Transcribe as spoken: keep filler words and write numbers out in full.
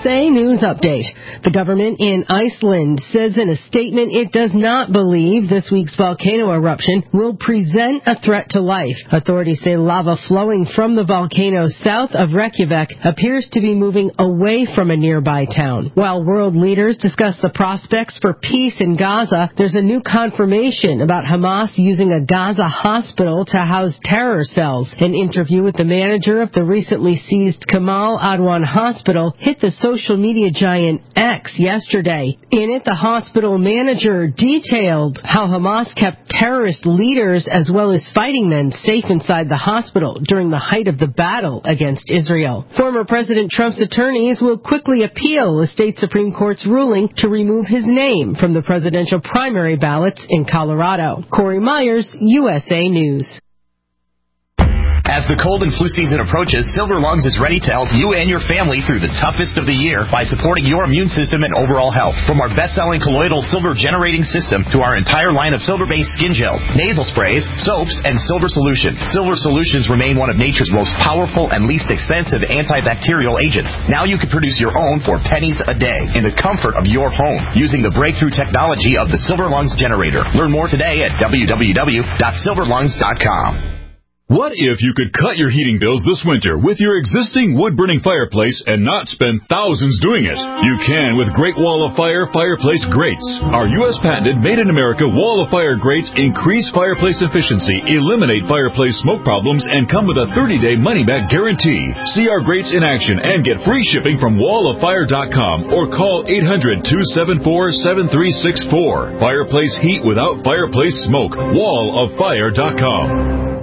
A News Update. The government in Iceland says in a statement it does not believe this week's volcano eruption will present a threat to life. Authorities say lava flowing from the volcano south of Reykjavik appears to be moving away from a nearby town. While world leaders discuss the prospects for peace in Gaza, there's a new confirmation about Hamas using a Gaza hospital to house terror cells. An interview with the manager of the recently seized Kamal Adwan Hospital hit the social media giant X yesterday. In it, the hospital manager detailed how Hamas kept terrorist leaders as well as fighting men safe inside the hospital during the height of the battle against Israel. Former President Trump's attorneys will quickly appeal the state Supreme Court's ruling to remove his name from the presidential primary ballots in Colorado. Corey Myers, U S A News. As the cold and flu season approaches, Silver Lungs is ready to help you and your family through the toughest of the year by supporting your immune system and overall health. From our best-selling colloidal silver generating system to our entire line of silver-based skin gels, nasal sprays, soaps, and silver solutions. Silver solutions remain one of nature's most powerful and least expensive antibacterial agents. Now you can produce your own for pennies a day in the comfort of your home using the breakthrough technology of the Silver Lungs generator. Learn more today at w w w dot silver lungs dot com. What if you could cut your heating bills this winter with your existing wood-burning fireplace and not spend thousands doing it? You can with Great Wall of Fire fireplace grates. Our U S patented made-in-America Wall of Fire grates increase fireplace efficiency, eliminate fireplace smoke problems, and come with a thirty-day money-back guarantee. See our grates in action and get free shipping from wall of fire dot com or call eight hundred, two seven four, seven three six four. Fireplace heat without fireplace smoke. wall of fire dot com.